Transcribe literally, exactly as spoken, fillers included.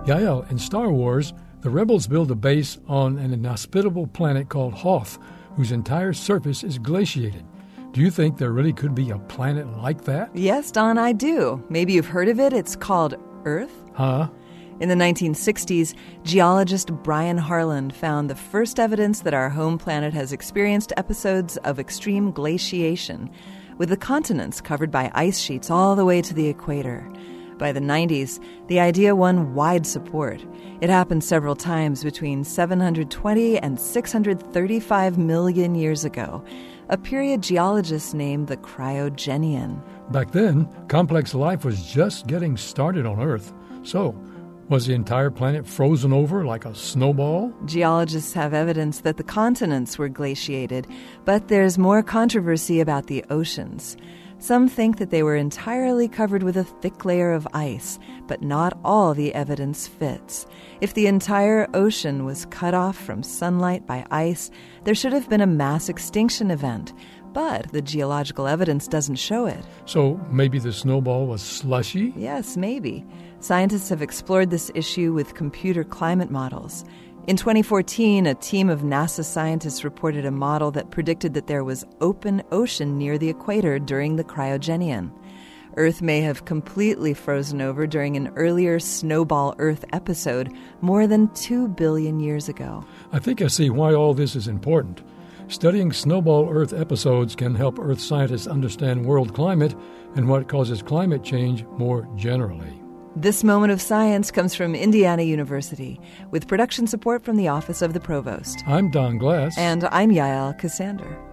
Yael, in Star Wars, the rebels build a base on an inhospitable planet called Hoth, whose entire surface is glaciated. Do you think there really could be a planet like that? Yes, Don, I do. Maybe you've heard of it. It's called Earth. Huh? In the nineteen sixties, geologist Brian Harland found the first evidence that our home planet has experienced episodes of extreme glaciation, with the continents covered by ice sheets all the way to the equator. By the nineties, the idea won wide support. It happened several times between seven hundred twenty and six hundred thirty-five million years ago, a period geologists named the Cryogenian. Back then, complex life was just getting started on Earth. So, was the entire planet frozen over like a snowball? Geologists have evidence that the continents were glaciated, but there's more controversy about the oceans. Some think that they were entirely covered with a thick layer of ice, but not all the evidence fits. If the entire ocean was cut off from sunlight by ice, there should have been a mass extinction event, but the geological evidence doesn't show it. So maybe the snowball was slushy? Yes, maybe. Scientists have explored this issue with computer climate models. In twenty fourteen, a team of NASA scientists reported a model that predicted that there was open ocean near the equator during the Cryogenian. Earth may have completely frozen over during an earlier Snowball Earth episode more than two billion years ago. I think I see why all this is important. Studying Snowball Earth episodes can help Earth scientists understand world climate and what causes climate change more generally. This Moment of Science comes from Indiana University, with production support from the Office of the Provost. I'm Don Glass. And I'm Yael Cassander.